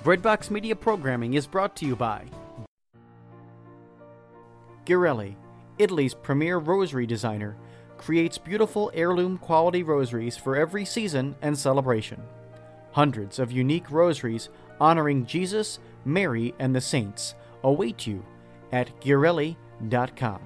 Breadbox Media programming is brought to you by Ghirelli, Italy's premier rosary designer, creates beautiful heirloom quality rosaries for every season and celebration. Hundreds of unique rosaries honoring Jesus, Mary, and the saints await you at Ghirelli.com.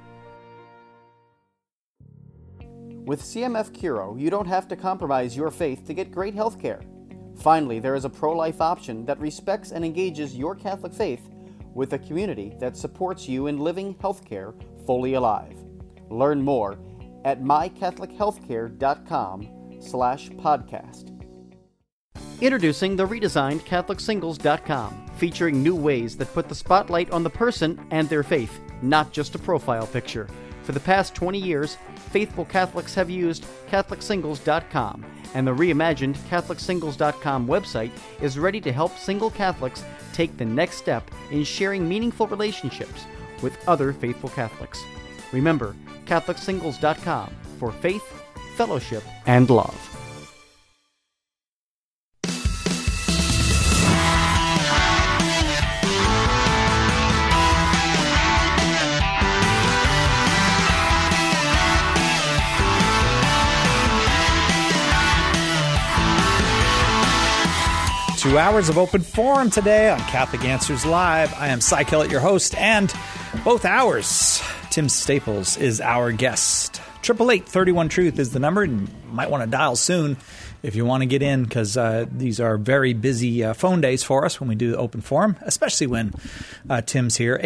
With CMF Curo, you don't have to compromise your faith to get great health care. Finally, there is a pro-life option that respects and engages your Catholic faith with a community that supports you in living healthcare fully alive. Learn more at mycatholichealthcare.com/podcast. Introducing the redesigned CatholicSingles.com, featuring new ways that put the spotlight on the person and their faith, not just a profile picture. For the past 20 years, faithful Catholics have used CatholicSingles.com, and the reimagined CatholicSingles.com website is ready to help single Catholics take the next step in sharing meaningful relationships with other faithful Catholics. Remember, CatholicSingles.com for faith, fellowship, and love. 2 hours of open forum today on Catholic Answers Live. I am Cy Kellett, your host, and both hours, Tim Staples is our guest. 888-31-TRUTH is the number, and you might want to dial soon if you want to get in, because these are very busy phone days for us when we do the open forum, especially when Tim's here.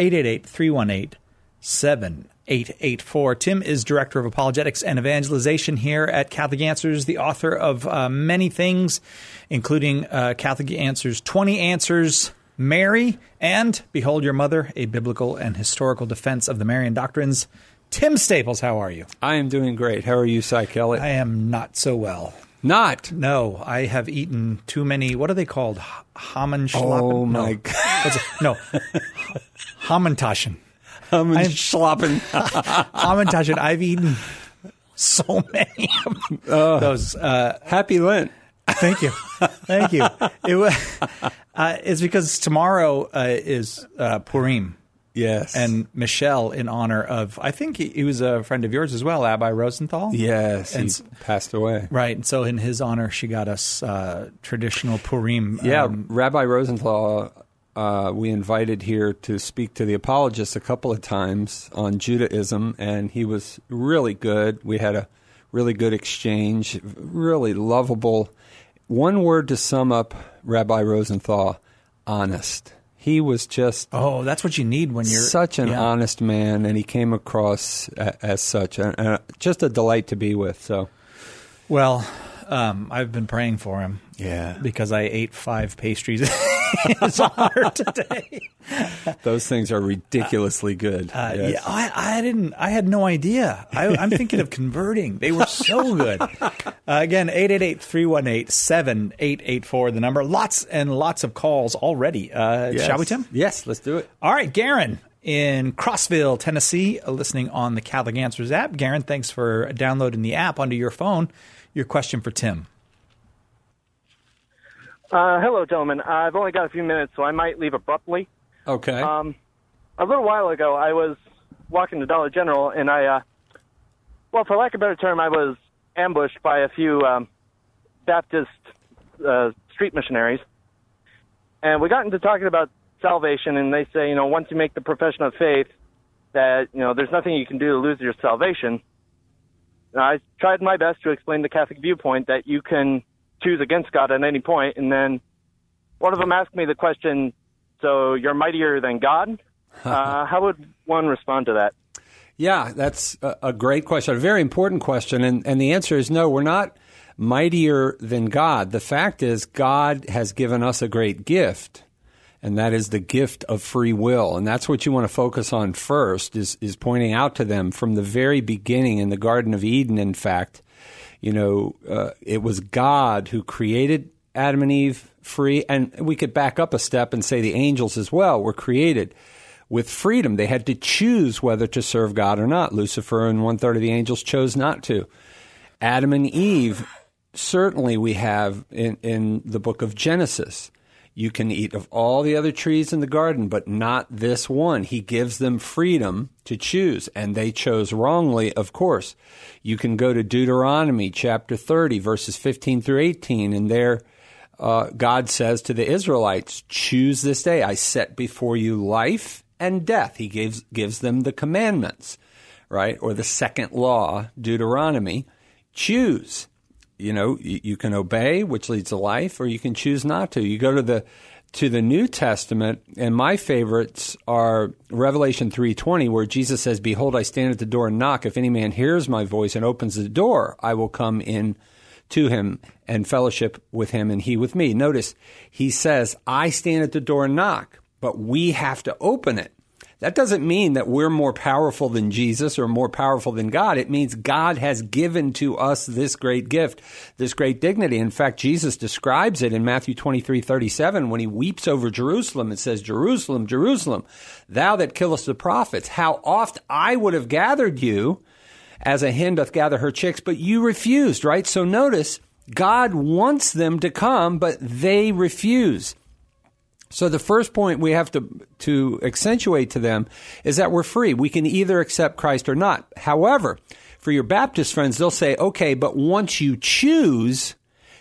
888-318-7884. Tim is Director of Apologetics and Evangelization here at Catholic Answers, the author of many things, including Catholic Answers 20 Answers, Mary, and Behold Your Mother, a biblical and historical defense of the Marian doctrines. Tim Staples, how are you? I am doing great. How are you, Cy Kellett? I am not so well. Not? No, I have eaten too many, what are they called? Hammenschlappen? Oh, my God. No, Hammentaschen. Hammentaschen. Hammentaschen. I've eaten so many of those. Happy Lent. Thank you. Thank you. It's because tomorrow is Purim. Yes. And Michelle, in honor of, I think he was a friend of yours as well, Abbi Rosenthal. Yes, and he passed away. Right. And so in his honor, she got us traditional Purim. Yeah, Rabbi Rosenthal, we invited here to speak to the apologists a couple of times on Judaism, and he was really good. We had a really good exchange, really lovable. One word to sum up Rabbi Rosenthal: honest. He was just... Oh, that's what you need when you're... Such an honest man, and he came across as such. Just a delight to be with. So, well, I've been praying for him. Yeah. Because I ate 5 pastries in his honor today. Those things are ridiculously good. Yes. Yeah, I had no idea. I'm thinking of converting. They were so good. Again, 888-318-7884, the number. Lots and lots of calls already. Yes. Shall we, Tim? Yes, let's do it. All right, Garen in Crossville, Tennessee, listening on the Catholic Answers app. Garen, thanks for downloading the app onto your phone. Your question for Tim. Hello, gentlemen. I've only got a few minutes, so I might leave abruptly. Okay. A little while ago, I was walking to Dollar General, and for lack of a better term, I was ambushed by a few Baptist street missionaries. And we got into talking about salvation, and they say, once you make the profession of faith, that, there's nothing you can do to lose your salvation. And I tried my best to explain the Catholic viewpoint that you can choose against God at any point, and then one of them asked me the question, so you're mightier than God? How would one respond to that? Yeah, that's a great question, a very important question, and the answer is no, we're not mightier than God. The fact is God has given us a great gift, and that is the gift of free will, and that's what you want to focus on first, is pointing out to them from the very beginning in the Garden of Eden, in fact, it was God who created Adam and Eve free, and we could back up a step and say the angels as well were created with freedom. They had to choose whether to serve God or not. Lucifer and 1/3 of the angels chose not to. Adam and Eve, certainly we have in the book of Genesis, You can eat of all the other trees in the garden, but not this one. He gives them freedom to choose, and they chose wrongly, of course. You can go to Deuteronomy chapter 30, verses 15 through 18, and there God says to the Israelites, choose this day. I set before you life and death. He gives them the commandments, right? Or the second law, Deuteronomy. Choose. You can obey, which leads to life, or you can choose not to. You go to the New Testament, and my favorites are Revelation 3:20, where Jesus says, behold, I stand at the door and knock. If any man hears my voice and opens the door, I will come in to him and fellowship with him and he with me. Notice, he says, I stand at the door and knock, but we have to open it. That doesn't mean that we're more powerful than Jesus or more powerful than God. It means God has given to us this great gift, this great dignity. In fact, Jesus describes it in Matthew 23:37 when he weeps over Jerusalem and says, Jerusalem, Jerusalem, thou that killest the prophets, how oft I would have gathered you as a hen doth gather her chicks, but you refused, right? So notice, God wants them to come, but they refuse. So the first point we have to accentuate to them is that we're free. We can either accept Christ or not. However, for your Baptist friends, they'll say, okay, but once you choose,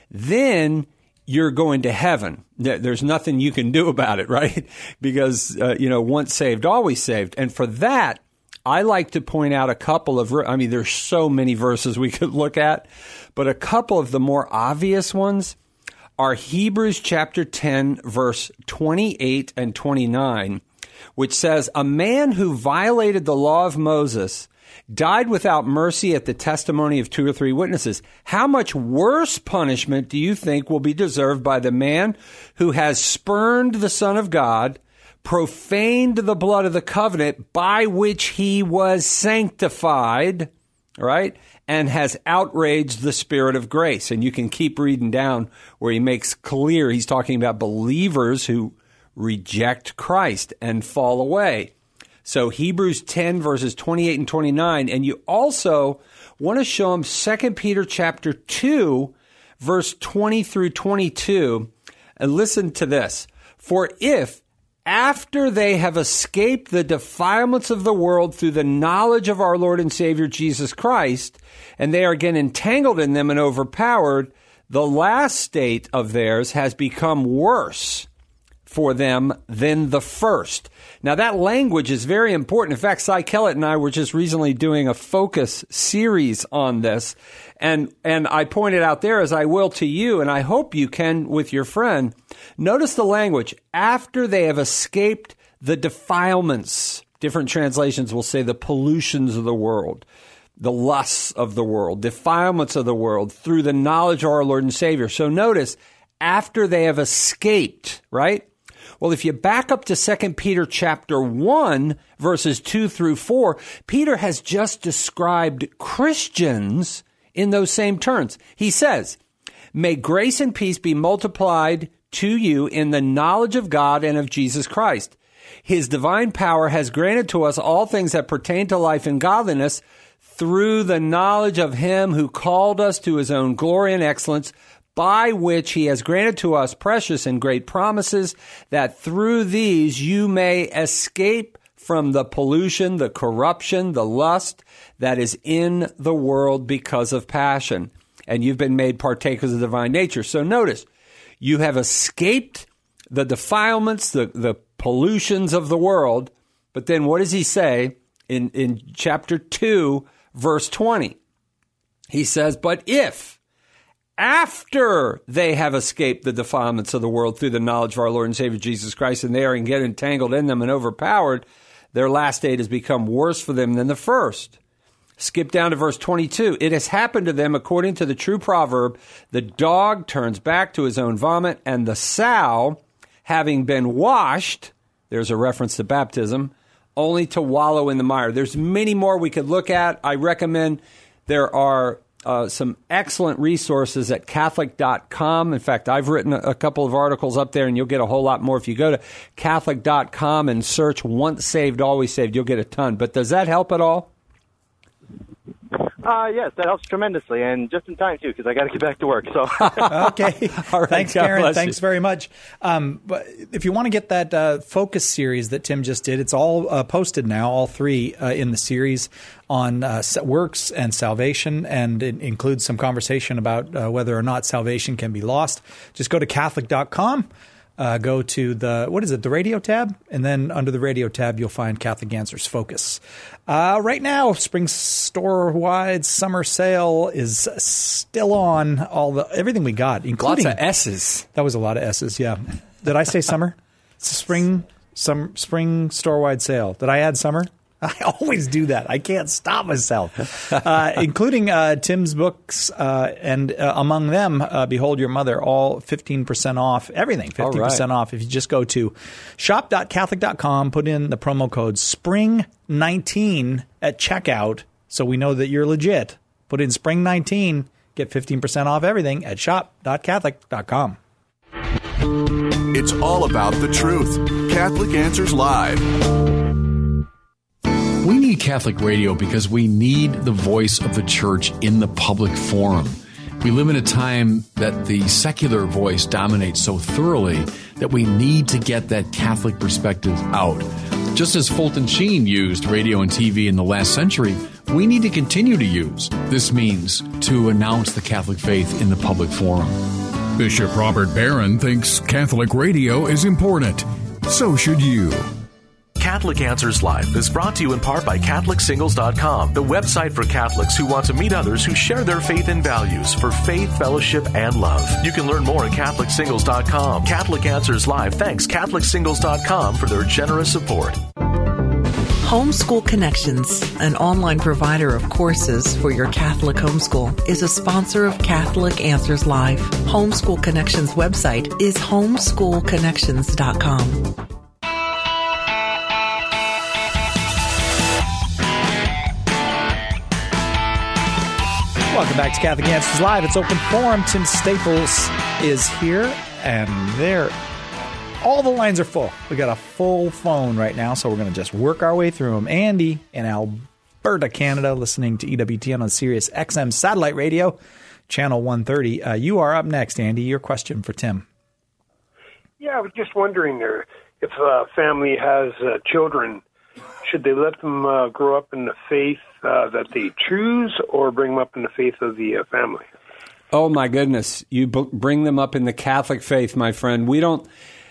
then you're going to heaven. There's nothing you can do about it, right? Because, once saved, always saved. And for that, I like to point out a couple of, there's so many verses we could look at, but a couple of the more obvious ones are Hebrews chapter 10, verse 28 and 29, which says, a man who violated the law of Moses died without mercy at the testimony of 2 or 3 witnesses. How much worse punishment do you think will be deserved by the man who has spurned the Son of God, profaned the blood of the covenant by which he was sanctified, right? And has outraged the Spirit of grace. And you can keep reading down where he makes clear he's talking about believers who reject Christ and fall away. So Hebrews 10 verses 28 and 29. And you also want to show them 2 Peter chapter 2 verse 20 through 22. And listen to this. For if after they have escaped the defilements of the world through the knowledge of our Lord and Savior Jesus Christ, and they are again entangled in them and overpowered, the last state of theirs has become worse for them than the first. Now, that language is very important. In fact, Cy Kellett and I were just recently doing a focus series on this, and I pointed out there, as I will to you, and I hope you can with your friend, notice the language, after they have escaped the defilements. Different translations will say the pollutions of the world, the lusts of the world, defilements of the world, through the knowledge of our Lord and Savior. So notice, after they have escaped, right? Well, if you back up to 2 Peter chapter 1, verses 2 through 4, Peter has just described Christians in those same terms. He says, may grace and peace be multiplied to you in the knowledge of God and of Jesus Christ. His divine power has granted to us all things that pertain to life and godliness through the knowledge of him who called us to his own glory and excellence, by which he has granted to us precious and great promises, that through these you may escape from the pollution, the corruption, the lust that is in the world because of passion. And you've been made partakers of the divine nature. So notice, you have escaped the defilements, the pollutions of the world. But then what does he say in chapter 2, verse 20? He says, but if after they have escaped the defilements of the world through the knowledge of our Lord and Savior Jesus Christ, and they are get entangled in them and overpowered, their last state has become worse for them than the first. Skip down to verse 22. It has happened to them according to the true proverb, the dog turns back to his own vomit, and the sow, having been washed, there's a reference to baptism, only to wallow in the mire. There's many more we could look at. I recommend there are some excellent resources at Catholic.com. In fact, I've written a couple of articles up there, and you'll get a whole lot more. If you go to Catholic.com and search once saved, always saved, you'll get a ton. But does that help at all? Yes, that helps tremendously, and just in time, too, because I got to get back to work. So, okay. All right, Thanks, God Karen. bless Thanks you. very much. But if you want to get that focus series that Tim just did, it's all posted now, all three in the series on works and salvation, and it includes some conversation about whether or not salvation can be lost. Just go to Catholic.com. Go to the radio tab, and then under the radio tab, you'll find Catholic Answers Focus. Right now, spring store-wide summer sale is still on. Everything we got, including Lots of S's. That was a lot of S's. Yeah. Did I say summer? It's a spring store-wide sale. Did I add summer? I always do that. I can't stop myself. Including Tim's books, and among them, Behold Your Mother, all 15% off, everything, 15% off. If you just go to shop.catholic.com, put in the promo code SPRING19 at checkout, so we know that you're legit. Put in SPRING19, get 15% off everything at shop.catholic.com. It's all about the truth. Catholic Answers Live. We need Catholic radio because we need the voice of the church in the public forum. We live in a time that the secular voice dominates so thoroughly that we need to get that Catholic perspective out. Just as Fulton Sheen used radio and TV in the last century, we need to continue to use. This means to announce the Catholic faith in the public forum. Bishop Robert Barron thinks Catholic radio is important. So should you. Catholic Answers Live is brought to you in part by CatholicSingles.com, the website for Catholics who want to meet others who share their faith and values for faith, fellowship, and love. You can learn more at CatholicSingles.com. Catholic Answers Live thanks CatholicSingles.com for their generous support. Homeschool Connections, an online provider of courses for your Catholic homeschool, is a sponsor of Catholic Answers Live. Homeschool Connections website is homeschoolconnections.com. Welcome back to Catholic Answers Live. It's open forum. Tim Staples is here, and all the lines are full. We got a full phone right now, so we're going to just work our way through them. Andy in Alberta, Canada, listening to EWTN on Sirius XM Satellite Radio, Channel 130. You are up next, Andy. Your question for Tim. Yeah, I was just wondering if a family has children, should they let them grow up in the faith that they choose, or bring them up in the faith of the family? Oh, my goodness. You bring them up in the Catholic faith, my friend. We don't,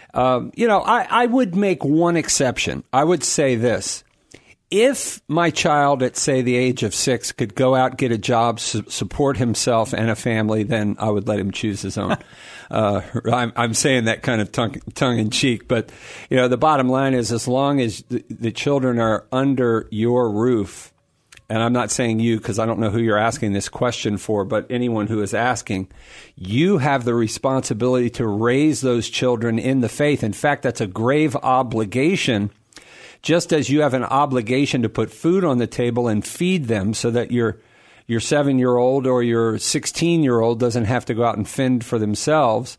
I would make one exception. I would say this. If my child at, say, the age of 6 could go out, get a job, support himself and a family, then I would let him choose his own. I'm saying that kind of tongue in cheek, but the bottom line is, as long as the children are under your roof, and I'm not saying you because I don't know who you're asking this question for, but anyone who is asking, you have the responsibility to raise those children in the faith. In fact, that's a grave obligation. Just as you have an obligation to put food on the table and feed them so that your 7-year-old or your 16-year-old doesn't have to go out and fend for themselves,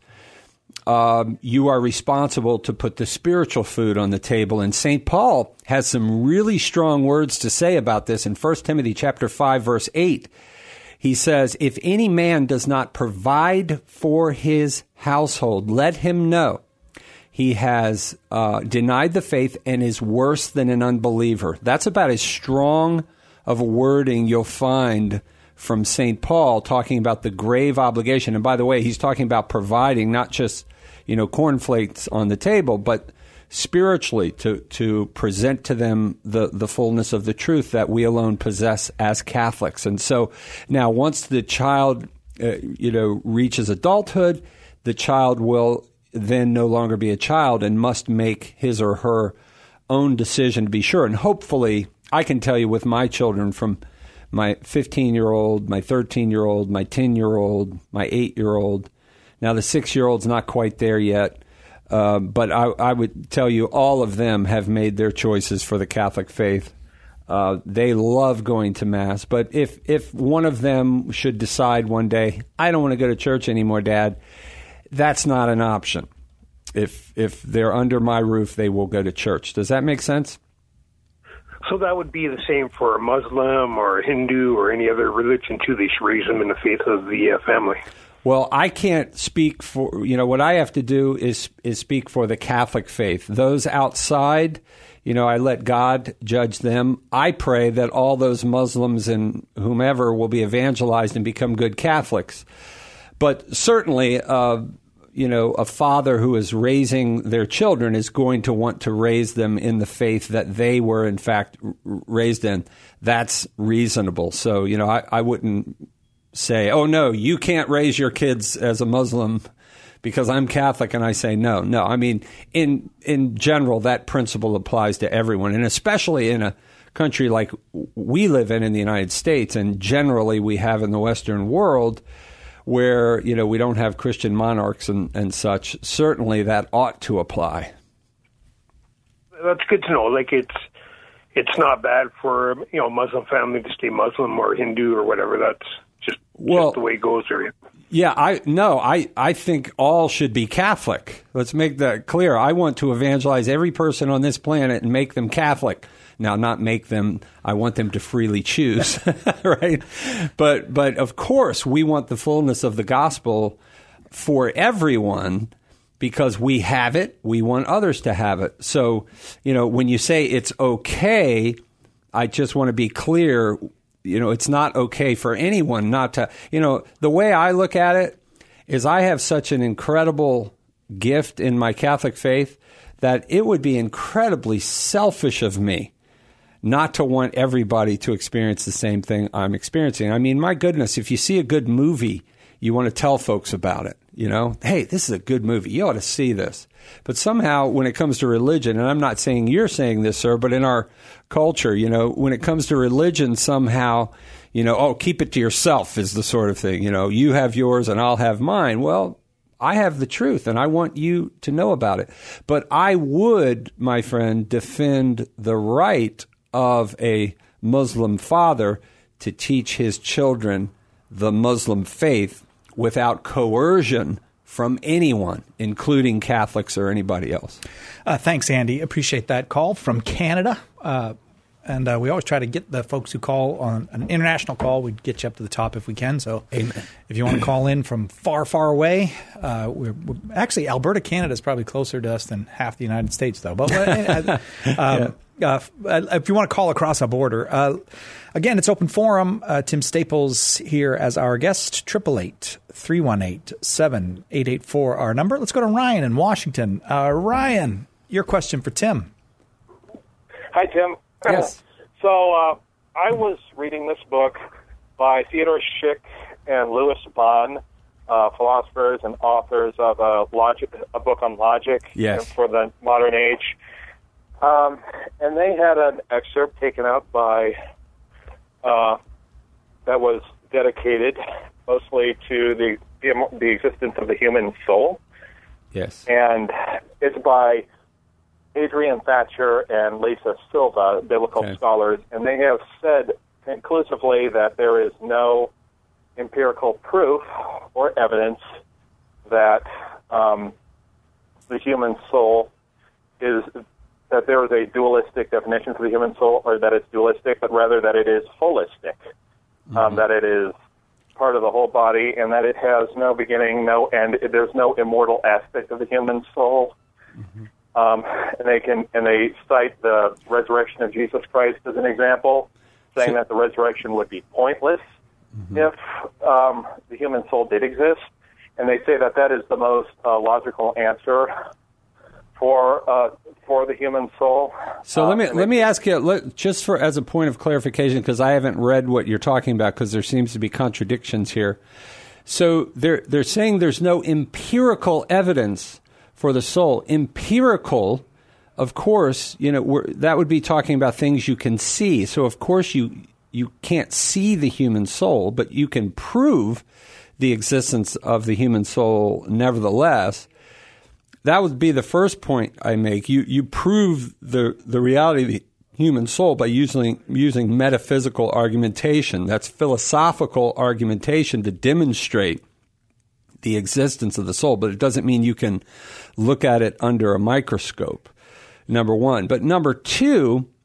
you are responsible to put the spiritual food on the table. And St. Paul has some really strong words to say about this in 1 Timothy chapter 5, verse 8. He says, if any man does not provide for his household, let him know he has denied the faith and is worse than an unbeliever. That's about as strong of a wording you'll find from St. Paul, talking about the grave obligation. And by the way, he's talking about providing not just, cornflakes on the table, but spiritually to present to them the fullness of the truth that we alone possess as Catholics. And so now once the child, reaches adulthood, the child will then no longer be a child and must make his or her own decision to be sure. And hopefully, I can tell you with my children, from my 15-year-old, my 13-year-old, my 10-year-old, my 8-year-old. Now, the 6-year-old's not quite there yet, but I would tell you all of them have made their choices for the Catholic faith. They love going to Mass. But if one of them should decide one day, I don't want to go to church anymore, Dad, that's not an option. If they're under my roof, they will go to church. Does that make sense? So that would be the same for a Muslim or a Hindu or any other religion, too. They should raise them in the faith of the family. Well, I can't speak for, what I have to do is speak for the Catholic faith. Those outside, I let God judge them. I pray that all those Muslims and whomever will be evangelized and become good Catholics. But certainly, a father who is raising their children is going to want to raise them in the faith that they were, in fact, raised in. That's reasonable. So, I wouldn't say, oh, no, you can't raise your kids as a Muslim because I'm Catholic, and I say no. No, I mean, in general, that principle applies to everyone, and especially in a country like we live in the United States, and generally we have in the Western world, where, we don't have Christian monarchs and such. Certainly that ought to apply. That's good to know. Like, it's not bad for, a Muslim family to stay Muslim or Hindu or whatever. That's just the way it goes there. Yeah, I think all should be Catholic. Let's make that clear. I want to evangelize every person on this planet and make them Catholic. Now, not make them, I want them to freely choose, right? But of course, we want the fullness of the gospel for everyone because we have it. We want others to have it. So, when you say it's okay, I just want to be clear, it's not okay for anyone not to, the way I look at it is I have such an incredible gift in my Catholic faith that it would be incredibly selfish of me not to want everybody to experience the same thing I'm experiencing. I mean, my goodness, if you see a good movie, you want to tell folks about it, Hey, this is a good movie. You ought to see this. But somehow, when it comes to religion, and I'm not saying you're saying this, sir, but in our culture, when it comes to religion, somehow, keep it to yourself is the sort of thing. You have yours and I'll have mine. Well, I have the truth, and I want you to know about it. But I would, my friend, defend the right of a Muslim father to teach his children the Muslim faith without coercion from anyone, including Catholics or anybody else. Thanks, Andy. Appreciate that call from Canada. And we always try to get the folks who call on an international call. We get you up to the top if we can. So Amen. If you want to call in from far, far away, we're actually, Alberta, Canada is probably closer to us than half the United States, though. But if you want to call across a border, again, it's open forum. Tim Staples here as our guest. 888-318-7884, our number. Let's go to Ryan in Washington. Ryan, your question for Tim. Hi, Tim. Yes. So I was reading this book by Theodore Schick and Louis Bahn, philosophers and authors of a book on logic for the modern age. And they had an excerpt taken out by that was dedicated mostly to the existence of the human soul. Yes. And it's by Adrian Thatcher and Lisa Silva, biblical scholars, and they have said conclusively that there is no empirical proof or evidence that the human soul that there is a dualistic definition for the human soul, or that it's dualistic, but rather that it is holistic, that it is part of the whole body, and that it has no beginning, no end. There's no immortal aspect of the human soul. And they cite the resurrection of Jesus Christ as an example, saying that the resurrection would be pointless if the human soul did exist. And they say that is the most logical answer for the human soul. So let me ask you, just as a point of clarification, because I haven't read what you're talking about, because there seems to be contradictions here. So they're saying there's no empirical evidence for the soul. Empirical, of course, that would be talking about things you can see. So of course you can't see the human soul, but you can prove the existence of the human soul nevertheless. That would be the first point I make. You prove the reality of the human soul by using metaphysical argumentation. That's philosophical argumentation to demonstrate the existence of the soul, but it doesn't mean you can look at it under a microscope, number one. But number two,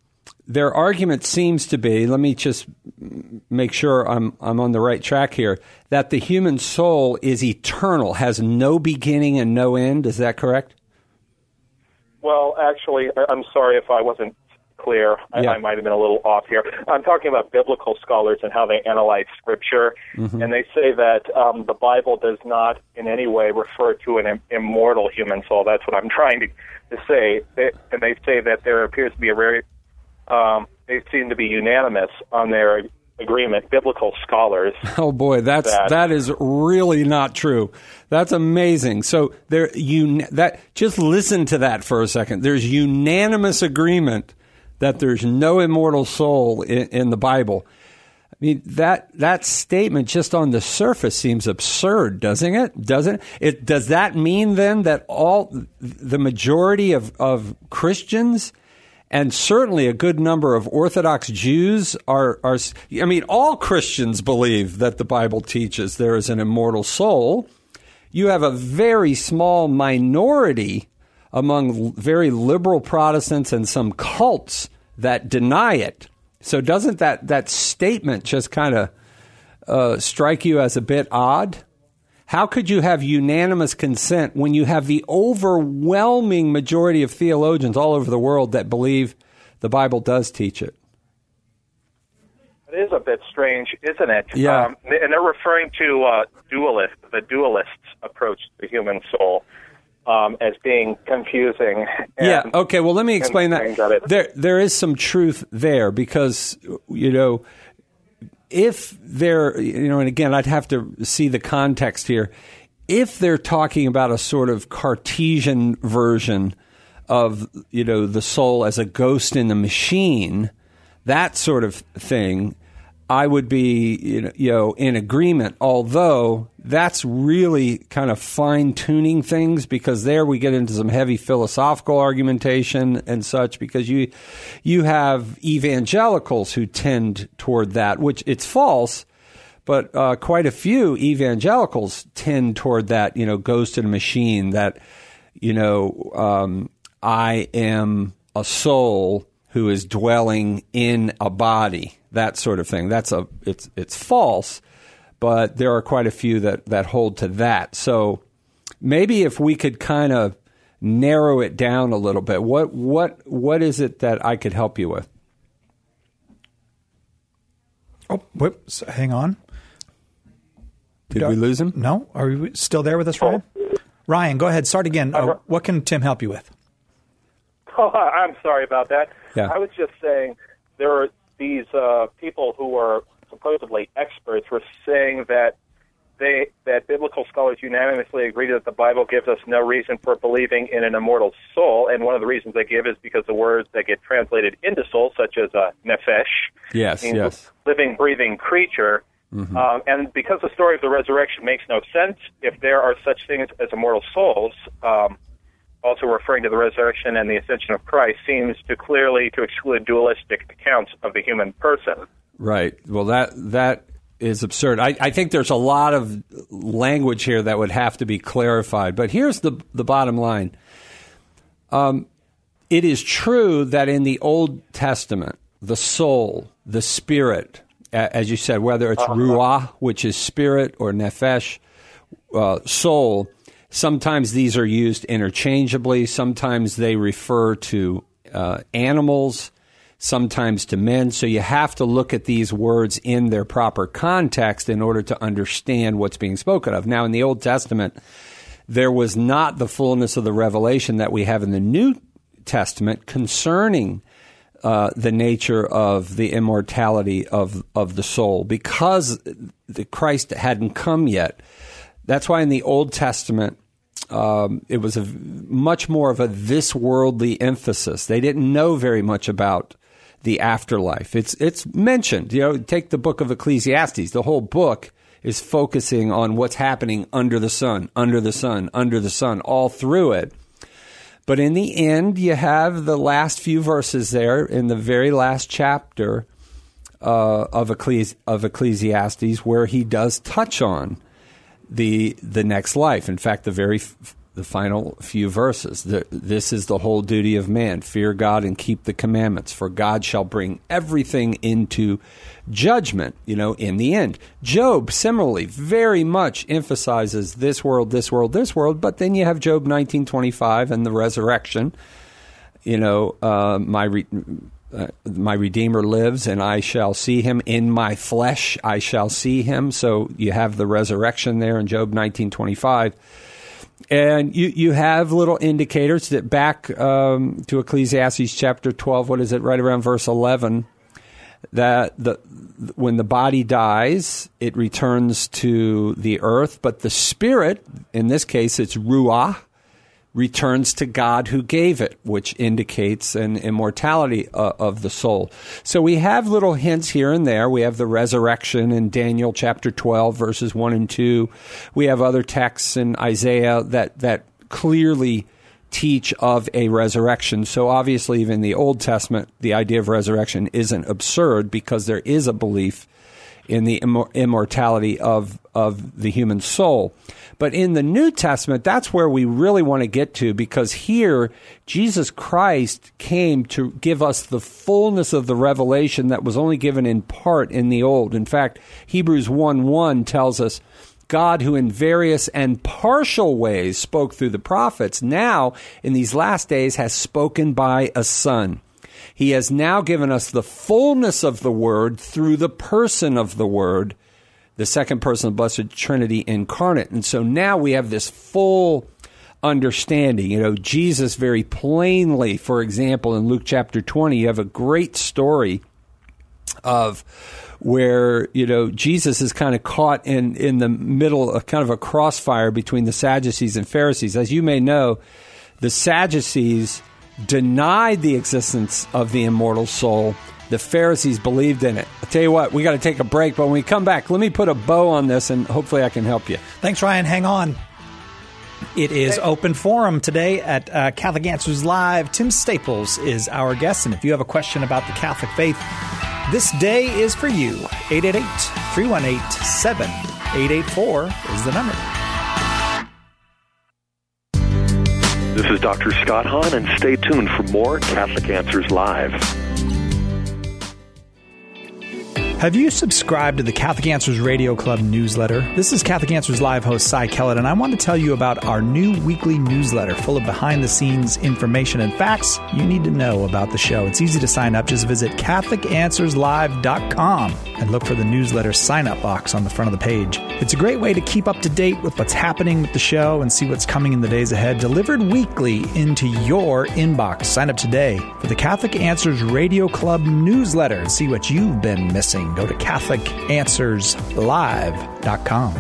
their argument seems to be, let me just make sure I'm on the right track here, that the human soul is eternal, has no beginning and no end. Is that correct? Well, actually, I'm sorry if I wasn't clear. I might have been a little off here. I'm talking about biblical scholars and how they analyze Scripture, and they say that the Bible does not in any way refer to an immortal human soul. That's what I'm trying to say. And they say that there appears to be they seem to be unanimous on their agreement, biblical scholars. Oh boy, that is really not true. That's amazing. So just listen to that for a second. There's unanimous agreement that there's no immortal soul in the Bible. I mean, that statement just on the surface seems absurd, doesn't it? Doesn't it? Does that mean then that the majority of Christians and certainly a good number of Orthodox Jews all Christians believe that the Bible teaches there is an immortal soul. You have a very small minority among very liberal Protestants and some cults that deny it. So doesn't that statement just kind of strike you as a bit odd? How could you have unanimous consent when you have the overwhelming majority of theologians all over the world that believe the Bible does teach it? It is a bit strange, isn't it? Yeah. And they're referring to the dualists' approach to the human soul as being confusing. Yeah, okay, well, let me explain that. There is some truth there because, if they're, and again, I'd have to see the context here. If they're talking about a sort of Cartesian version of, the soul as a ghost in the machine, that sort of thing, I would be, in agreement, although that's really kind of fine-tuning things because there we get into some heavy philosophical argumentation and such because you have evangelicals who tend toward that, which it's false, but quite a few evangelicals tend toward that, ghost in a machine, that, I am a soul who is dwelling in a body. That sort of thing. It's false, but there are quite a few that hold to that. So maybe if we could kind of narrow it down a little bit, what is it that I could help you with? Oh, whoops, hang on. Did we lose him? No. Are you still there with us, Ryan? Ryan, go ahead. Start again. What can Tim help you with? Oh, I'm sorry about that. Yeah. I was just saying there are these people who are supposedly experts were saying that biblical scholars unanimously agree that the Bible gives us no reason for believing in an immortal soul, and one of the reasons they give is because the words that get translated into soul, such as nefesh, means living, breathing creature, and because the story of the resurrection makes no sense, if there are such things as immortal souls, also referring to the resurrection and the ascension of Christ, seems to clearly to exclude dualistic accounts of the human person. Right. Well, that is absurd. I think there's a lot of language here that would have to be clarified. But here's the bottom line. It is true that in the Old Testament, the soul, the spirit, as you said, whether it's ruah, which is spirit, or nefesh, soul, sometimes these are used interchangeably. Sometimes they refer to animals, sometimes to men. So you have to look at these words in their proper context in order to understand what's being spoken of. Now, in the Old Testament, there was not the fullness of the revelation that we have in the New Testament concerning the nature of the immortality of the soul because the Christ hadn't come yet. That's why in the Old Testament, it was much more of a this-worldly emphasis. They didn't know very much about the afterlife. It's mentioned. Take the book of Ecclesiastes. The whole book is focusing on what's happening under the sun, under the sun, under the sun, all through it. But in the end, you have the last few verses there in the very last chapter of Ecclesiastes where he does touch on the next life. In fact, the the final few verses. This is the whole duty of man. Fear God and keep the commandments, for God shall bring everything into judgment, in the end. Job, similarly, very much emphasizes this world, this world, this world, but then you have Job 19:25 and the resurrection. My Redeemer lives, and I shall see him. In my flesh I shall see him. So you have the resurrection there in Job 19:25. And you have little indicators that back to Ecclesiastes chapter 12, what is it, right around verse 11, that when the body dies, it returns to the earth, but the spirit, in this case it's ruah, returns to God who gave it, which indicates an immortality of the soul. So we have little hints here and there. We have the resurrection in Daniel chapter 12, verses 1 and 2. We have other texts in Isaiah that clearly teach of a resurrection. So obviously, even in the Old Testament, the idea of resurrection isn't absurd because there is a belief in the immortality of the human soul. But in the New Testament, that's where we really want to get to, because here Jesus Christ came to give us the fullness of the revelation that was only given in part in the Old. In fact, Hebrews 1:1 tells us, God, who in various and partial ways spoke through the prophets, now in these last days has spoken by a Son. He has now given us the fullness of the Word through the person of the Word, the second person of the Blessed Trinity incarnate. And so now we have this full understanding. Jesus very plainly, for example, in Luke chapter 20, you have a great story of where, Jesus is kind of caught in the middle of kind of a crossfire between the Sadducees and Pharisees. As you may know, the Sadducees denied the existence of the immortal soul. The Pharisees believed in it. I'll tell you what, we got to take a break, but when we come back, let me put a bow on this, and hopefully I can help you. Thanks, Ryan. Hang on. It is open forum today at Catholic Answers Live. Tim Staples is our guest, and if you have a question about the Catholic faith, this day is for you. 888-318-7884 is the number. This is Dr. Scott Hahn, and stay tuned for more Catholic Answers Live. Have you subscribed to the Catholic Answers Radio Club newsletter? This is Catholic Answers Live host Cy Kellett, and I want to tell you about our new weekly newsletter full of behind-the-scenes information and facts you need to know about the show. It's easy to sign up. Just visit CatholicAnswersLive.com and look for the newsletter sign-up box on the front of the page. It's a great way to keep up to date with what's happening with the show and see what's coming in the days ahead, delivered weekly into your inbox. Sign up today for the Catholic Answers Radio Club newsletter and see what you've been missing. Go to CatholicAnswersLive.com.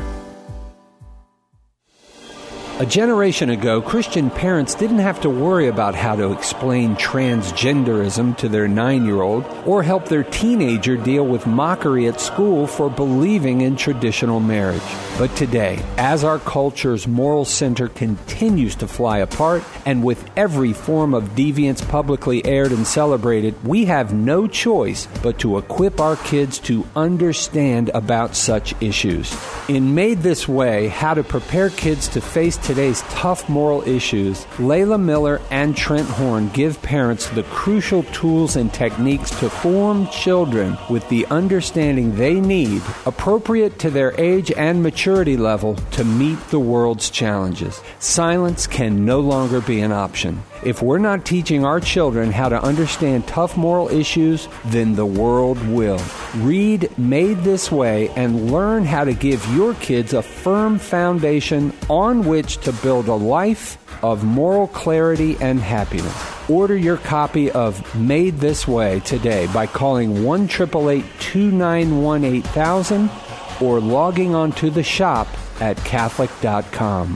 A generation ago, Christian parents didn't have to worry about how to explain transgenderism to their 9-year-old or help their teenager deal with mockery at school for believing in traditional marriage. But today, as our culture's moral center continues to fly apart, and with every form of deviance publicly aired and celebrated, we have no choice but to equip our kids to understand about such issues. In Made This Way, How to Prepare Kids to Face Today's Tough Moral Issues, Layla Miller and Trent Horn give parents the crucial tools and techniques to form children with the understanding they need, appropriate to their age and maturity level, to meet the world's challenges. Silence can no longer be an option. If we're not teaching our children how to understand tough moral issues, then the world will. Read Made This Way and learn how to give your kids a firm foundation on which to build a life of moral clarity and happiness. Order your copy of Made This Way today by calling 1-888-291-8000 or logging on to the shop at Catholic.com.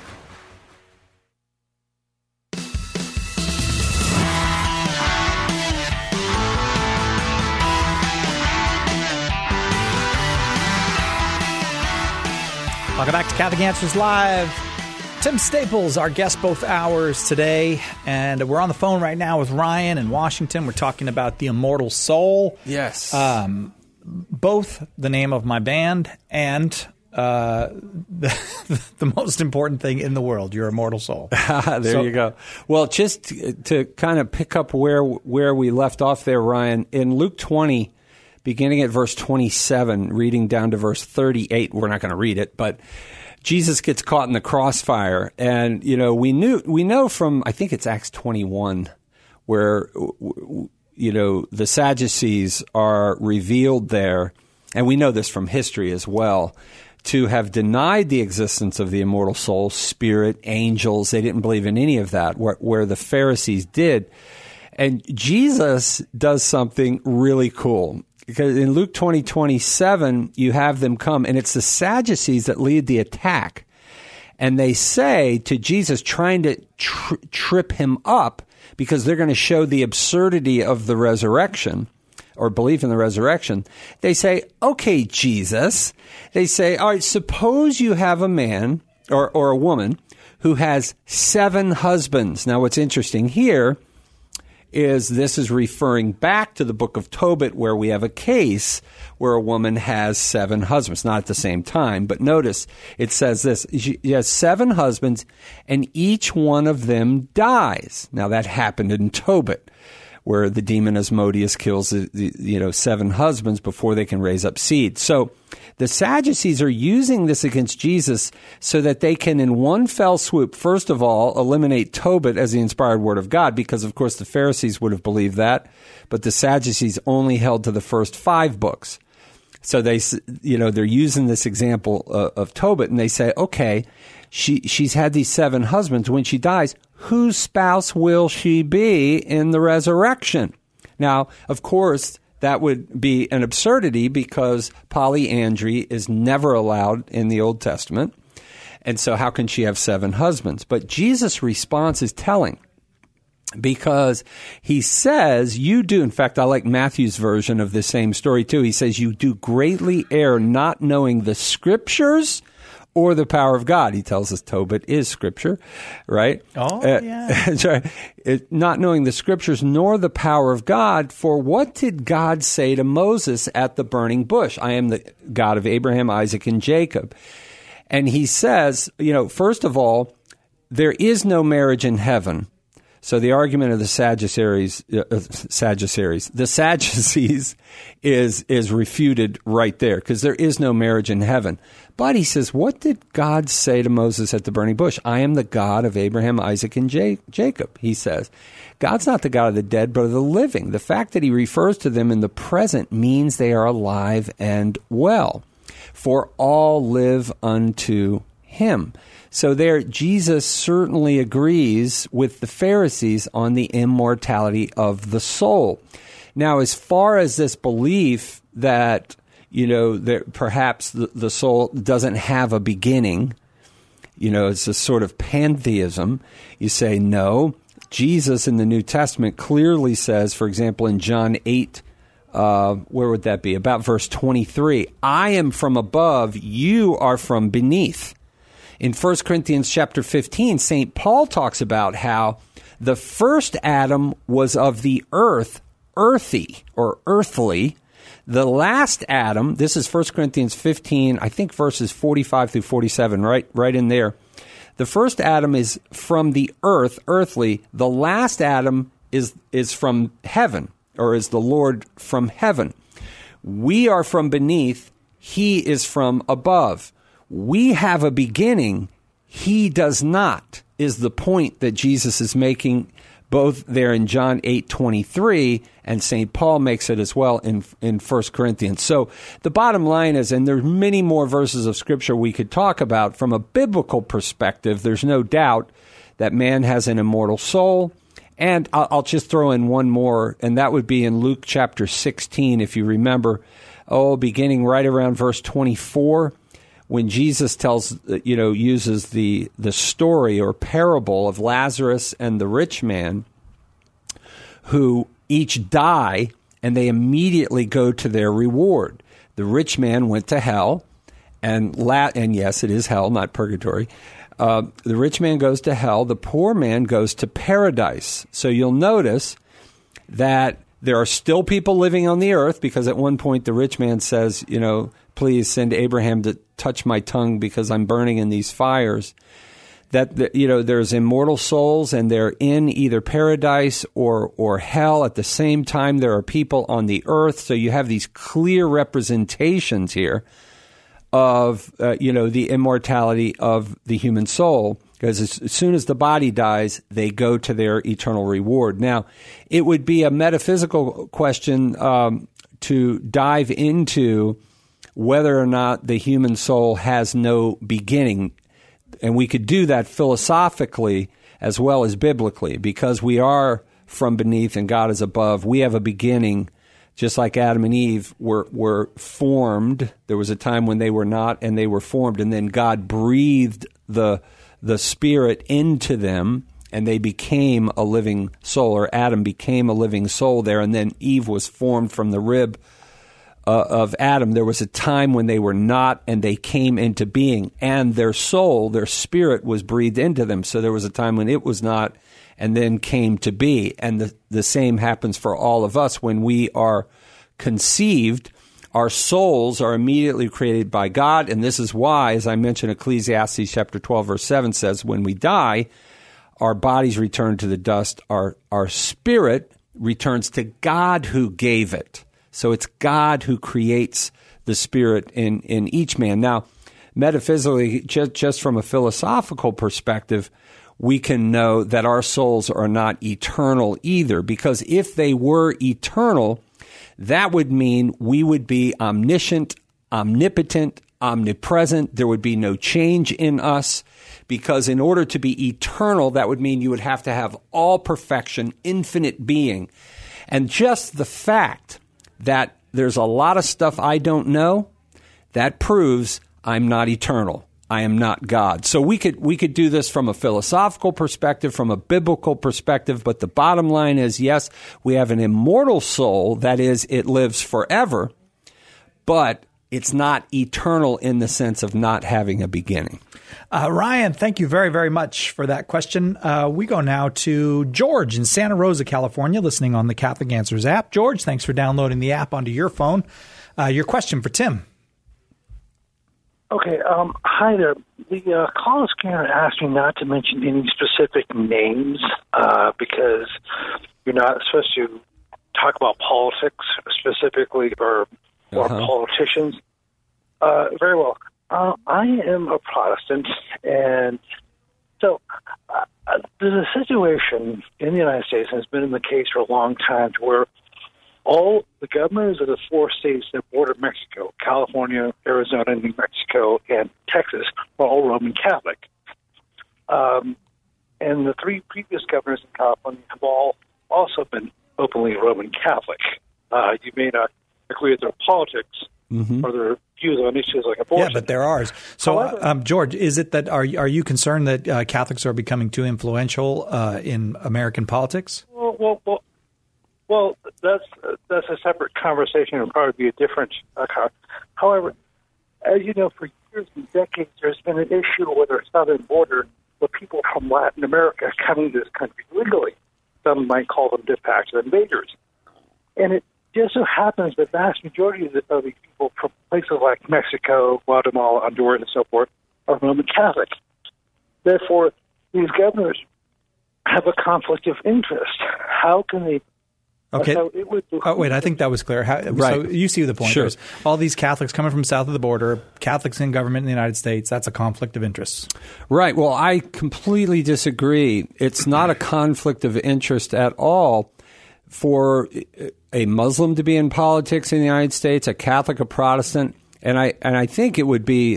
Welcome back to Catholic Answers Live. Tim Staples, our guest both hours today, and we're on the phone right now with Ryan in Washington. We're talking about the immortal soul. Yes. Both the name of my band and the most important thing in the world, your immortal soul. There you go. Well, just to kind of pick up where we left off there, Ryan, in Luke 20, beginning at verse 27, reading down to verse 38, we're not going to read it, but Jesus gets caught in the crossfire. And, we know from, I think it's Acts 21, where, the Sadducees are revealed there, and we know this from history as well, to have denied the existence of the immortal soul, spirit, angels. They didn't believe in any of that, where the Pharisees did. And Jesus does something really cool. Because in Luke 20:27, you have them come, and it's the Sadducees that lead the attack. And they say to Jesus, trying to trip him up, because they're going to show the absurdity of the resurrection, or belief in the resurrection. They say, okay, Jesus. They say, all right, suppose you have a man or a woman who has 7 husbands. Now, what's interesting here is this is referring back to the book of Tobit, where we have a case where a woman has 7 husbands, not at the same time. But notice it says this: she has 7 husbands, and each one of them dies. Now, that happened in Tobit, where the demon Asmodeus kills the 7 husbands before they can raise up seed. So the Sadducees are using this against Jesus so that they can, in one fell swoop, first of all, eliminate Tobit as the inspired word of God, because, of course, the Pharisees would have believed that, but the Sadducees only held to the first 5 books. So they're using this example of Tobit, and they say, okay, she's had these 7 husbands. When she dies, whose spouse will she be in the resurrection? Now, of course, that would be an absurdity, because polyandry is never allowed in the Old Testament. And so how can she have 7 husbands? But Jesus' response is telling, because he says, you do, in fact, I like Matthew's version of this same story too. He says, you do greatly err, not knowing the Scriptures or the power of God. He tells us Tobit is Scripture, right? Oh, yeah. That's right. Not knowing the Scriptures nor the power of God. For what did God say to Moses at the burning bush? I am the God of Abraham, Isaac, and Jacob. And he says, first of all, there is no marriage in heaven. So the argument of the Sadducees is refuted right there, because there is no marriage in heaven. But he says, what did God say to Moses at the burning bush? I am the God of Abraham, Isaac, and Jacob, he says. God's not the God of the dead, but of the living. The fact that he refers to them in the present means they are alive and well, for all live unto him. So there, Jesus certainly agrees with the Pharisees on the immortality of the soul. Now, as far as this belief that, that perhaps the soul doesn't have a beginning, it's a sort of pantheism, you say no. Jesus in the New Testament clearly says, for example, in John 8, where would that be? About verse 23, I am from above, you are from beneath. In 1 Corinthians chapter 15, St. Paul talks about how the first Adam was of the earth, earthy or earthly. The last Adam, this is 1 Corinthians 15, I think verses 45 through 47, right in there. The first Adam is from the earth, earthly. The last Adam is from heaven, or is the Lord from heaven. We are from beneath. He is from above. We have a beginning. He does not, is the point that Jesus is making both there in John 8:23, and St. Paul makes it as well in 1 Corinthians. So the bottom line is, and there's many more verses of Scripture we could talk about from a biblical perspective, there's no doubt that man has an immortal soul. And I'll just throw in one more, and that would be in Luke chapter 16, if you remember, beginning right around verse 24. When Jesus uses the story or parable of Lazarus and the rich man, who each die and they immediately go to their reward. The rich man went to hell, and yes, it is hell, not purgatory. The rich man goes to hell. The poor man goes to paradise. So you'll notice that there are still people living on the earth, because at one point the rich man says, please send Abraham touch my tongue because I'm burning in these fires. That there's immortal souls, and they're in either paradise or hell. At the same time, there are people on the earth. So you have these clear representations here of the immortality of the human soul. Because as soon as the body dies, they go to their eternal reward. Now, it would be a metaphysical question to dive into whether or not the human soul has no beginning. And we could do that philosophically as well as biblically, because we are from beneath and God is above. We have a beginning, just like Adam and Eve were formed. There was a time when they were not, and they were formed, and then God breathed the Spirit into them, and they became a living soul, or Adam became a living soul there, and then Eve was formed from the rib of Adam. There was a time when they were not, and they came into being, and their soul, their spirit was breathed into them. So there was a time when it was not, and then came to be. And the same happens for all of us. When we are conceived, our souls are immediately created by God, and this is why, as I mentioned, Ecclesiastes chapter 12, verse 7 says, when we die, our bodies return to the dust, our spirit returns to God who gave it. So it's God who creates the spirit in each man. Now, metaphysically, just from a philosophical perspective, we can know that our souls are not eternal either, because if they were eternal, that would mean we would be omniscient, omnipotent, omnipresent. There would be no change in us, because in order to be eternal, that would mean you would have to have all perfection, infinite being. And just the fact that there's a lot of stuff I don't know, that proves I'm not eternal. I am not God. So we could do this from a philosophical perspective, from a biblical perspective, but the bottom line is, yes, we have an immortal soul, that is, it lives forever, but it's not eternal in the sense of not having a beginning. Ryan, thank you very, very much for that question. We go now to George in Santa Rosa, California, listening on the Catholic Answers app. George, thanks for downloading the app onto your phone. Your question for Tim. Okay. Hi there. The call screener asked me not to mention any specific names because you're not supposed to talk about politics specifically or politicians. Very well. I am a Protestant, and so there's a situation in the United States, and it's been in the case for a long time, to where all the governors of the 4 states that border Mexico, California, Arizona, New Mexico, and Texas, are all Roman Catholic. And the 3 previous governors in California have all also been openly Roman Catholic. You may not agree with their politics or their views on issues like abortion. Yeah, but they're ours. So, however, George, is it that are you concerned that Catholics are becoming too influential in American politics? Well, that's a separate conversation and probably be a different. However, as you know, for years and decades, there's been an issue with our southern border with people from Latin America coming to this country legally. Some might call them de facto invaders, and it just so happens the vast majority of these people from places like Mexico, Guatemala, Honduras, and so forth are Roman Catholic. Therefore, these governors have a conflict of interest. How can they? Okay. So it would wait, I think that was clear. Right. So you see the point. Sure. There's all these Catholics coming from south of the border, Catholics in government in the United States. That's a conflict of interest. Right. Well, I completely disagree. It's not a conflict of interest at all for a Muslim to be in politics in the United States, a Catholic, a Protestant, and I think it would be.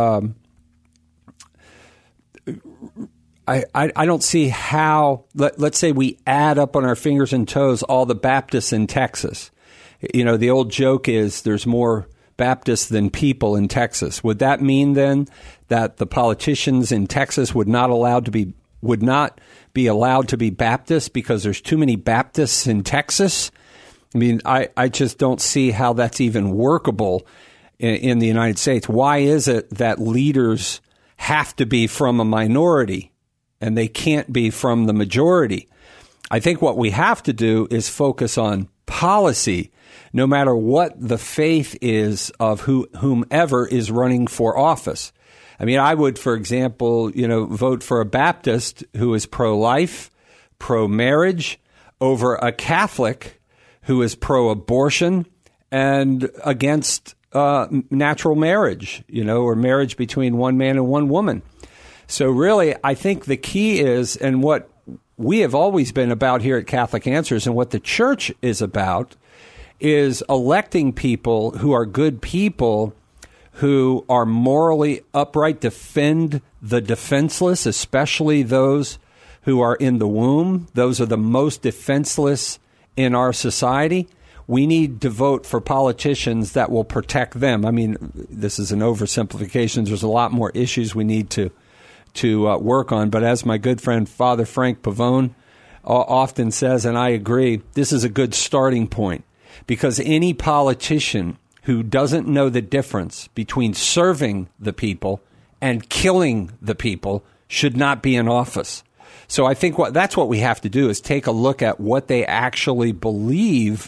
I don't see how, let's say we add up on our fingers and toes all the Baptists in Texas. You know, the old joke is there's more Baptists than people in Texas. Would that mean then that the politicians in Texas would not be allowed to be Baptists because there's too many Baptists in Texas? I mean, I just don't see how that's even workable in the United States. Why is it that leaders have to be from a minority and they can't be from the majority? I think what we have to do is focus on policy no matter what the faith is of whomever is running for office. I mean, I would, for example, vote for a Baptist who is pro-life, pro-marriage, over a Catholic who is pro-abortion and against natural marriage, or marriage between one man and one woman. So really, I think the key is, and what we have always been about here at Catholic Answers and what the church is about, is electing people who are good people, who are morally upright, defend the defenseless, especially those who are in the womb. Those are the most defenseless in our society. We need to vote for politicians that will protect them. I mean, this is an oversimplification. There's a lot more issues we need to work on. But as my good friend Father Frank Pavone often says, and I agree, this is a good starting point, because any politician who doesn't know the difference between serving the people and killing the people should not be in office. So I think that's what we have to do, is take a look at what they actually believe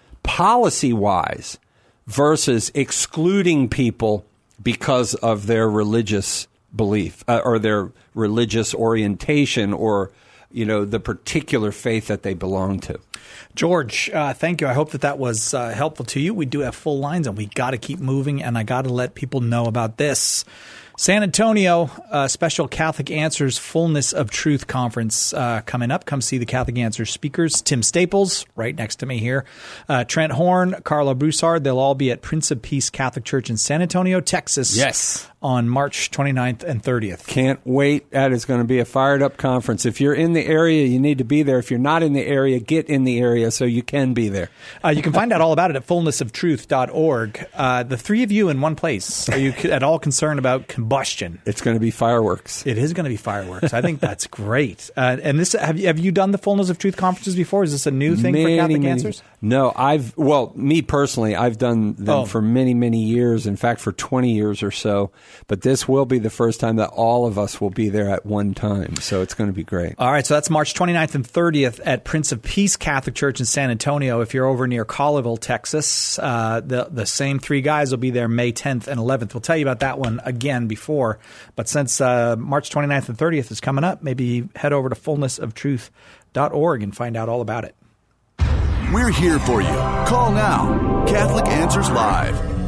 policy-wise versus excluding people because of their religious belief or their religious orientation or, the particular faith that they belong to. George, thank you. I hope that was helpful to you. We do have full lines, and we got to keep moving, and I got to let people know about this. San Antonio, special Catholic Answers Fullness of Truth Conference coming up. Come see the Catholic Answers speakers. Tim Staples, right next to me here. Trent Horn, Carla Broussard. They'll all be at Prince of Peace Catholic Church in San Antonio, Texas. Yes. On March 29th and 30th. Can't wait. That is going to be a fired-up conference. If you're in the area, you need to be there. If you're not in the area, get in the area so you can be there. You can find out all about it at fullnessoftruth.org. The three of you in one place. Are you at all concerned about combustion? It's going to be fireworks. It is going to be fireworks. I think that's great. And this, have you done the Fullness of Truth conferences before? Is this a new thing for Catholic Answers? No, me personally, I've done them for many, many years. In fact, for 20 years or so. But this will be the first time that all of us will be there at one time. So it's going to be great. All right. So that's March 29th and 30th at Prince of Peace Catholic Church in San Antonio. If you're over near Colleyville, Texas, the same three guys will be there May 10th and 11th. We'll tell you about that one again before. But since March 29th and 30th is coming up, maybe head over to fullnessoftruth.org and find out all about it. We're here for you. Call now. Catholic Answers Live.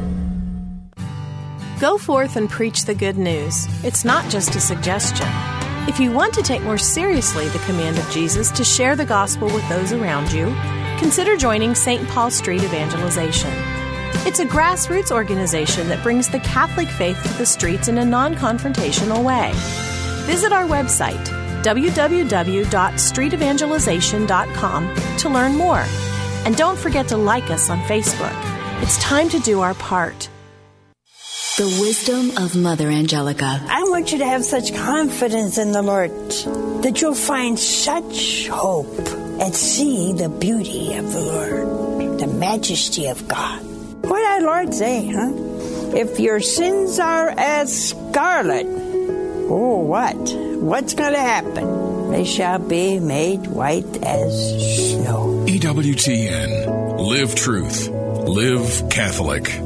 Go forth and preach the good news. It's not just a suggestion. If you want to take more seriously the command of Jesus to share the gospel with those around you, consider joining St. Paul Street Evangelization. It's a grassroots organization that brings the Catholic faith to the streets in a non-confrontational way. Visit our website, www.streetevangelization.com, to learn more. And don't forget to like us on Facebook. It's time to do our part. The wisdom of Mother Angelica. I want you to have such confidence in the Lord that you'll find such hope and see the beauty of the Lord, the majesty of God. What did our Lord say, huh? If your sins are as scarlet, what's going to happen? They shall be made white as snow. EWTN. Live truth. Live Catholic.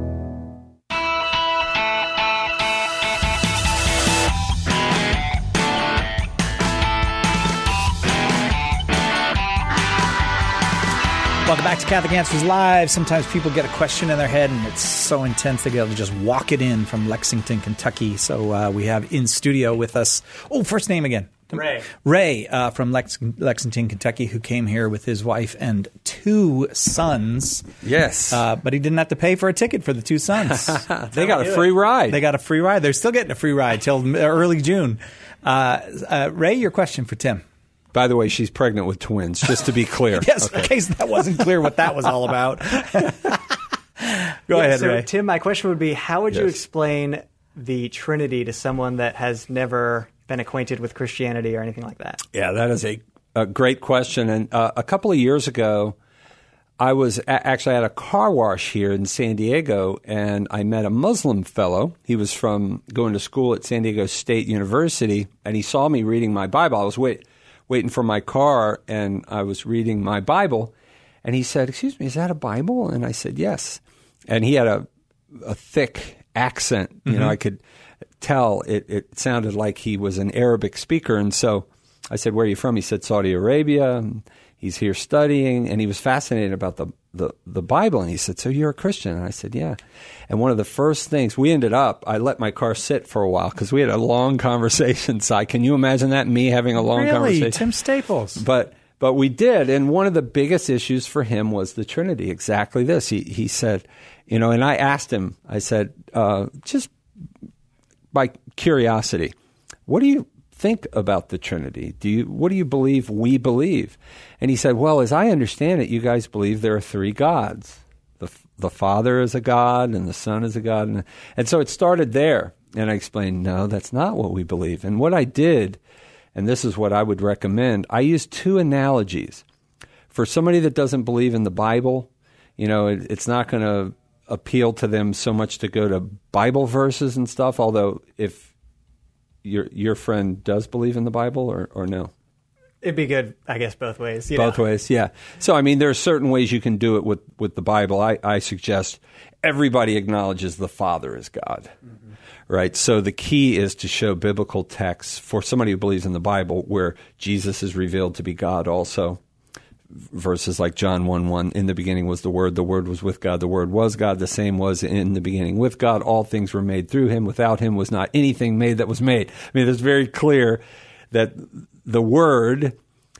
Welcome back to Catholic Answers Live. Sometimes people get a question in their head, and it's so intense they get able to just walk it in from Lexington, Kentucky. So we have in studio with us, first name again. Ray from Lexington, Kentucky, who came here with his wife and two sons. Yes. But he didn't have to pay for a ticket for the two sons. They got a free ride. They got a free ride. They're still getting a free ride till early June. Ray, your question for Tim. By the way, she's pregnant with twins, just to be clear. Yes, okay. In case that wasn't clear what that was all about. Go ahead, Ray. Tim, my question would be, how would you explain the Trinity to someone that has never been acquainted with Christianity or anything like that? Yeah, that is a great question. And a couple of years ago, I was actually at a car wash here in San Diego, and I met a Muslim fellow. He was from going to school at San Diego State University, and he saw me reading my Bible. I was waiting for my car, and I was reading my Bible, And he said, "Excuse me, is that a Bible?" And I said, "Yes." And he had a thick accent. You know, I could tell it sounded like he was an Arabic speaker. And so I said, "Where are you from?" He said, "Saudi Arabia." He's here studying, and he was fascinated about the Bible. And he said, "So you're a Christian?" And I said, "Yeah." And one of the first things, I let my car sit for a while because we had a long conversation. Si, can you imagine that, me having a long conversation? Really? Tim Staples. But we did, and one of the biggest issues for him was the Trinity, exactly this. He said, and I asked him, I said, just by curiosity, what do you think about the Trinity? What do you believe we believe? And he said, well, as I understand it, you guys believe there are three gods. The Father is a God, and the Son is a God. And so it started there. And I explained, no, that's not what we believe. And what I did, and this is what I would recommend, I used two analogies. For somebody that doesn't believe in the Bible, it's not going to appeal to them so much to go to Bible verses and stuff, although if your friend does believe in the Bible or no? It'd be good, I guess, both ways. Both ways, yeah. So, there are certain ways you can do it with the Bible. I suggest everybody acknowledges the Father is God, right? So the key is to show biblical texts for somebody who believes in the Bible where Jesus is revealed to be God also. Verses like John 1:1, in the beginning was the Word was with God, the Word was God, the same was in the beginning with God, all things were made through him, without him was not anything made that was made. It's very clear that the Word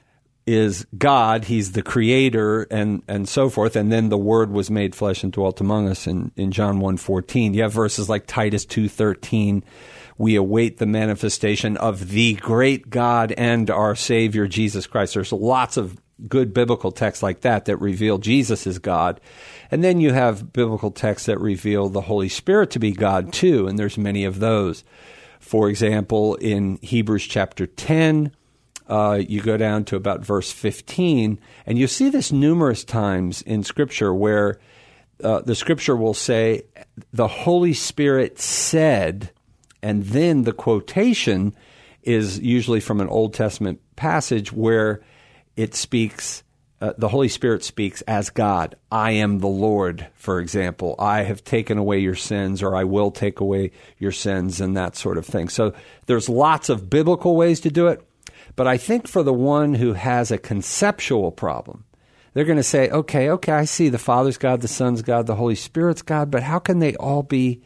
is God, he's the creator, and so forth, and then the Word was made flesh and dwelt among us in John 1:14. You have verses like Titus 2:13, we await the manifestation of the great God and our Savior, Jesus Christ. There's lots of good biblical texts like that reveal Jesus is God. And then you have biblical texts that reveal the Holy Spirit to be God too, and there's many of those. For example, in Hebrews chapter 10, you go down to about verse 15, and you see this numerous times in Scripture where the Scripture will say, the Holy Spirit said, and then the quotation is usually from an Old Testament passage where it speaks, the Holy Spirit speaks as God. I am the Lord, for example. I have taken away your sins, or I will take away your sins, and that sort of thing. So there's lots of biblical ways to do it. But I think for the one who has a conceptual problem, they're going to say, okay, I see the Father's God, the Son's God, the Holy Spirit's God, but how can they all be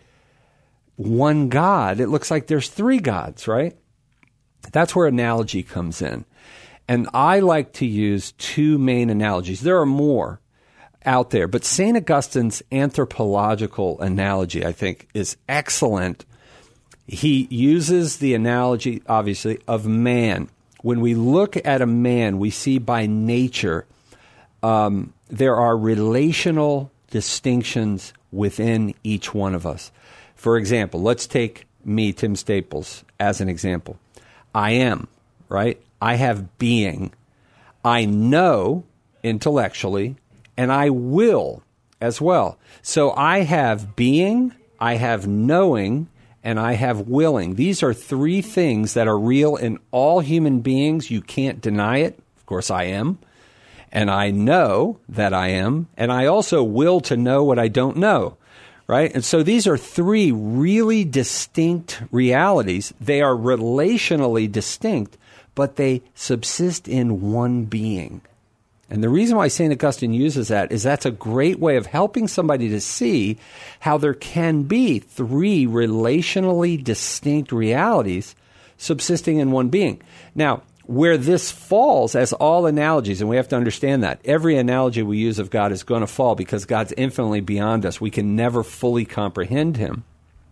one God? It looks like there's three gods, right? That's where analogy comes in. And I like to use two main analogies. There are more out there, but St. Augustine's anthropological analogy, I think, is excellent. He uses the analogy, obviously, of man. When we look at a man, we see by nature there are relational distinctions within each one of us. For example, let's take me, Tim Staples, as an example. I am, right? I have being. I know intellectually, and I will as well. So I have being, I have knowing, and I have willing. These are three things that are real in all human beings. You can't deny it. Of course, I am. And I know that I am. And I also will to know what I don't know. Right? And so these are three really distinct realities. They are relationally distinct, but they subsist in one being. And the reason why St. Augustine uses that is that's a great way of helping somebody to see how there can be three relationally distinct realities subsisting in one being. Now, where this falls, as all analogies, and we have to understand that, every analogy we use of God is going to fall because God's infinitely beyond us. We can never fully comprehend him.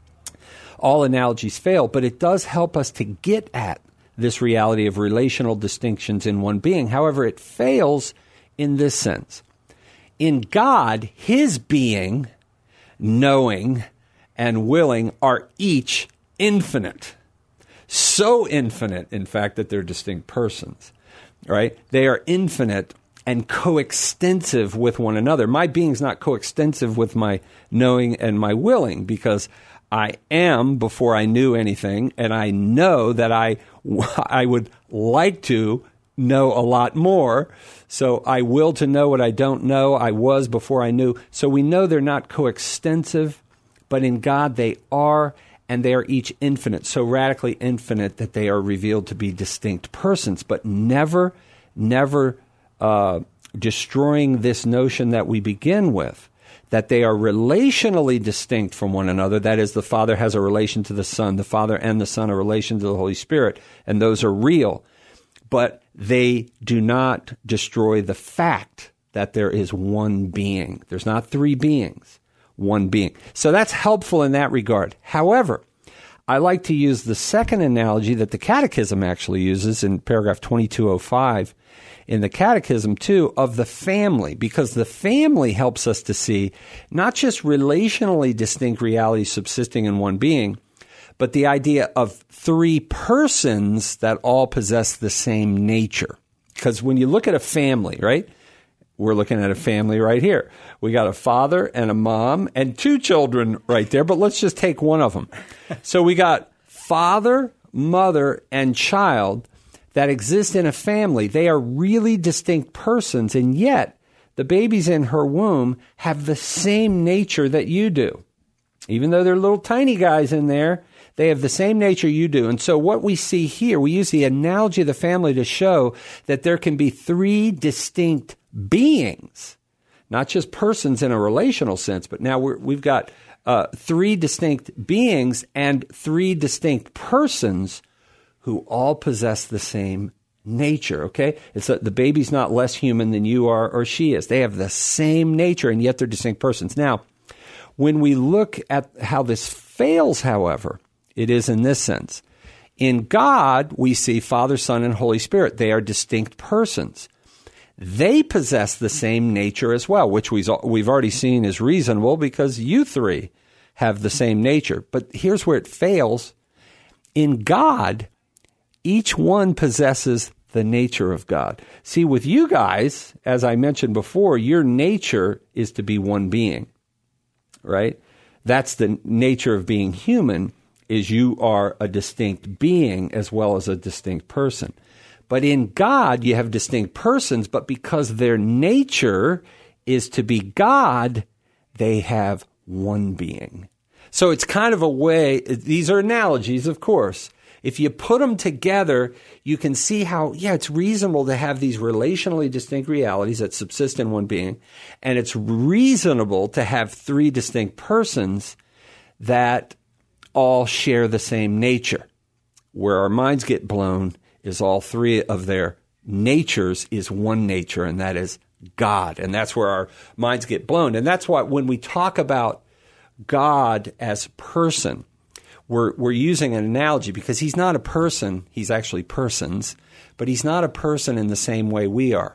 All analogies fail, but it does help us to get at this reality of relational distinctions in one being. However, it fails in this sense. In God, his being, knowing, and willing are each infinite. So infinite, in fact, that they're distinct persons, right? They are infinite and coextensive with one another. My being's not coextensive with my knowing and my willing because I am before I knew anything, and I know that I would like to know a lot more. So I will to know what I don't know. I was before I knew. So we know they're not coextensive, but in God they are, and they are each infinite, so radically infinite that they are revealed to be distinct persons, but never destroying this notion that we begin with, that they are relationally distinct from one another. That is, the Father has a relation to the Son, the Father and the Son a relation to the Holy Spirit, and those are real. But they do not destroy the fact that there is one being. There's not three beings, one being. So that's helpful in that regard. However, I like to use the second analogy that the Catechism actually uses in paragraph 2205 in the Catechism too, of the family, because the family helps us to see not just relationally distinct realities subsisting in one being, but the idea of three persons that all possess the same nature. Because when you look at a family, right? We're looking at a family right here. We got a father and a mom and two children right there, but let's just take one of them. So we got father, mother, and child that exist in a family. They are really distinct persons, and yet the babies in her womb have the same nature that you do. Even though they're little tiny guys in there, they have the same nature you do. And so what we see here, we use the analogy of the family to show that there can be three distinct beings, not just persons in a relational sense, but now we've got three distinct beings and three distinct persons who all possess the same nature, okay? It's the baby's not less human than you are or she is. They have the same nature, and yet they're distinct persons. Now, when we look at how this fails, however, it is in this sense. In God, we see Father, Son, and Holy Spirit. They are distinct persons. They possess the same nature as well, which we've already seen is reasonable because you three have the same nature. But here's where it fails. In God, each one possesses the nature of God. See, with you guys, as I mentioned before, your nature is to be one being, right? That's the nature of being human, is you are a distinct being as well as a distinct person. But in God, you have distinct persons, but because their nature is to be God, they have one being. So it's kind of a way, these are analogies, of course. If you put them together, you can see how, it's reasonable to have these relationally distinct realities that subsist in one being, and it's reasonable to have three distinct persons that all share the same nature. Where our minds get blown is all three of their natures is one nature, and that is God. And that's where our minds get blown. And that's why when we talk about God as person, we're using an analogy because he's not a person. He's actually persons, but he's not a person in the same way we are.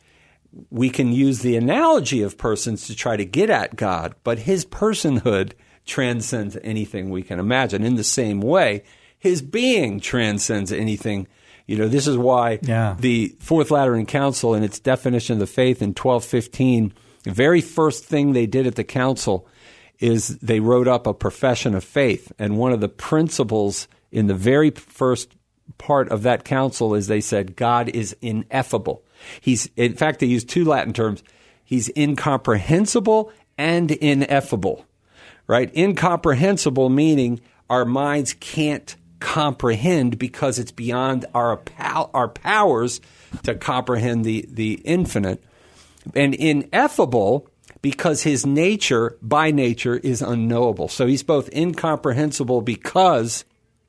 We can use the analogy of persons to try to get at God, but his personhood transcends anything we can imagine. In the same way, his being transcends anything. This is why the Fourth Lateran Council, in its definition of the faith in 1215, the very first thing they did at the council is they wrote up a profession of faith. And one of the principles in the very first part of that council is they said God is ineffable. In fact, they used two Latin terms. He's incomprehensible and ineffable, right? Incomprehensible meaning our minds can't comprehend because it's beyond our powers to comprehend the infinite. And ineffable because his nature, by nature, is unknowable. So he's both incomprehensible because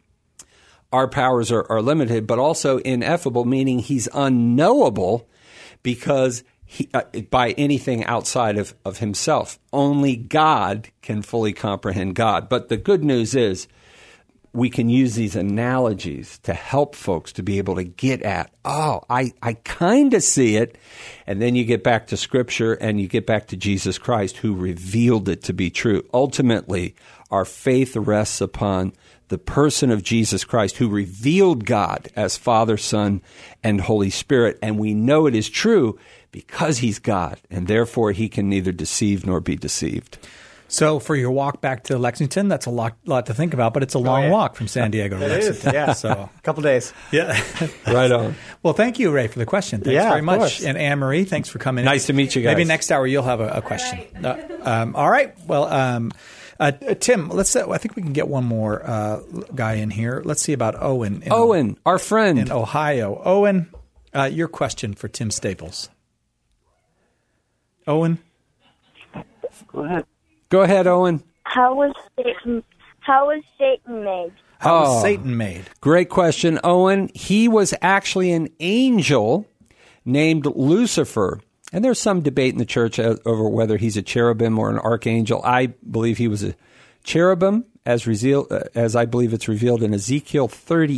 our powers are limited, but also ineffable, meaning he's unknowable because by anything outside of himself. Only God can fully comprehend God. But the good news is we can use these analogies to help folks to be able to get at, I kind of see it. And then you get back to Scripture and you get back to Jesus Christ who revealed it to be true. Ultimately, our faith rests upon the person of Jesus Christ who revealed God as Father, Son, and Holy Spirit. And we know it is true because he's God, and therefore he can neither deceive nor be deceived. So for your walk back to Lexington, that's a lot to think about, but it's a long walk from San Diego to Lexington. Yeah, so a couple days. Yeah. Right on. Well, thank you, Ray, for the question. Thanks very much. Course. And Anne-Marie, thanks for coming in. Nice to meet you guys. Maybe next hour you'll have a question. All right. Well, Tim, I think we can get one more guy in here. Let's see about Owen. Owen, our friend. In Ohio. Owen, your question for Tim Staples. Owen? Go ahead. Go ahead, Owen. How was Satan made? How was Satan made? Great question, Owen. He was actually an angel named Lucifer. And there's some debate in the church over whether he's a cherubim or an archangel. I believe he was a cherubim, as I believe it's revealed in Ezekiel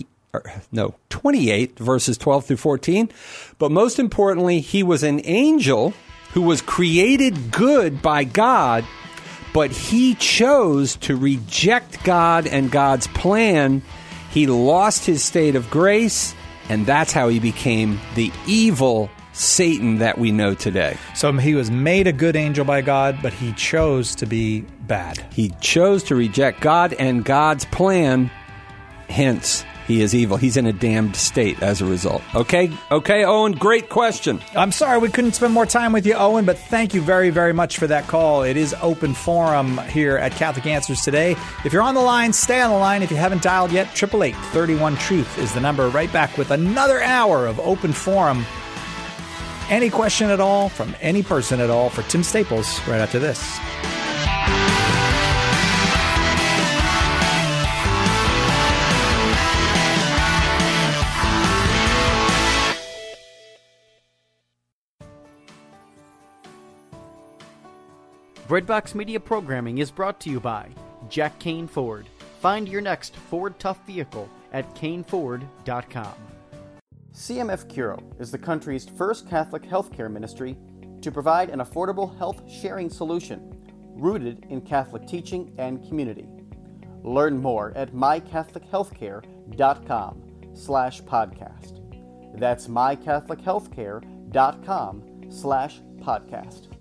28, verses 12 through 14. But most importantly, he was an angel who was created good by God, but he chose to reject God and God's plan. He lost his state of grace, and that's how he became the evil Satan that we know today. So he was made a good angel by God, but he chose to be bad. He chose to reject God and God's plan, hence he is evil. He's in a damned state as a result. Okay, Owen, great question. I'm sorry we couldn't spend more time with you, Owen, but thank you very, very much for that call. It is open forum here at Catholic Answers today. If you're on the line, stay on the line. If you haven't dialed yet, 888-31-TRUTH is the number. Right back with another hour of open forum. Any question at all from any person at all for Tim Staples right after this. Breadbox Media programming is brought to you by Jack Kane Ford. Find your next Ford Tough vehicle at caneford.com. CMF Curo is the country's first Catholic healthcare ministry to provide an affordable health sharing solution rooted in Catholic teaching and community. Learn more at mycatholichealthcare.com/podcast. That's mycatholichealthcare.com/podcast.